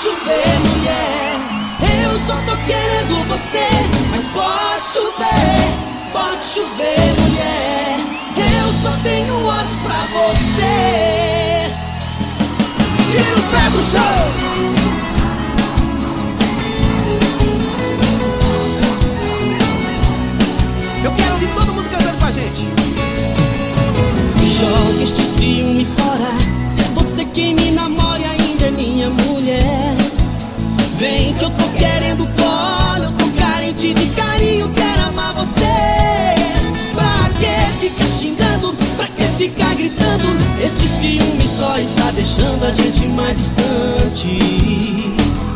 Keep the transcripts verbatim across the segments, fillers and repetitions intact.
chover, mulher. Eu só tô querendo você, mas pode chover, pode chover, mulher. Eu só tenho olhos pra você. Tira o pé do chão. Eu quero ouvir todo mundo cantando com a gente. Joga este ciúme fora. Se é você quem me namora e ainda é minha mulher, vem que eu tô querendo colo. Eu tô carente de carinho, quero amar você. Pra que ficar xingando? Pra que ficar gritando? Este ciúme só está deixando a gente mais distante.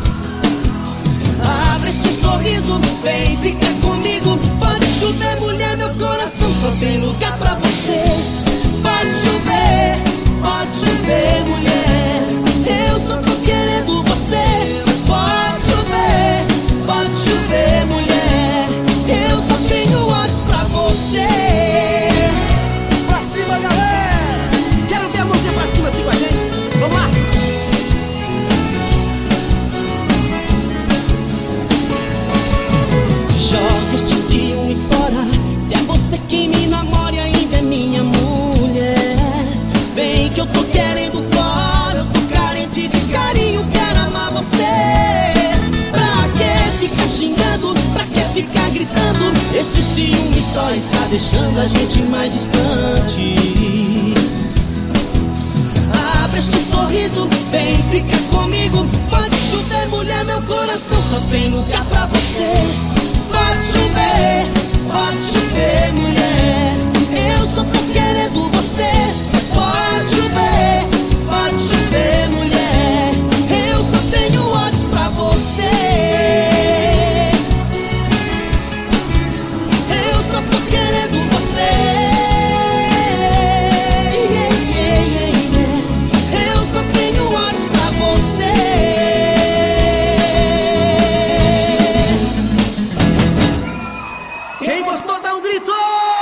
Abre este sorriso, vem ficar comigo. Pode chover, mulher, meu coração só tem lugar pra você. Pode chover, pode chover, mulher. Eu só tô querendo você, mas pode chover, pode chover, mulher. Eu só tenho olhos pra você. Pra cima, galera! Quero ver a mãozinha pra cima assim com a gente. Vamos lá! Joga este ciúme fora. Se é você quem me namora e ainda é minha mulher, vem que eu tô querendo colo. Eu tô carente de carinho, quero amar você. Pra que ficar xingando? Pra que ficar gritando? Este ciúme só está deixando a gente mais distante. Abre este sorriso, vem ficar comigo. Pode chover, mulher, meu coração só tem lugar pra você. Pode chover, pode chover, mulher. Eu só tô querendo você, mas pode chover, pode chover, mulher. Eu só tenho olhos pra você. Eu só tô querendo você. Yeah, yeah, yeah, yeah. Eu só tenho olhos pra você. Quem gostou, dá um grito!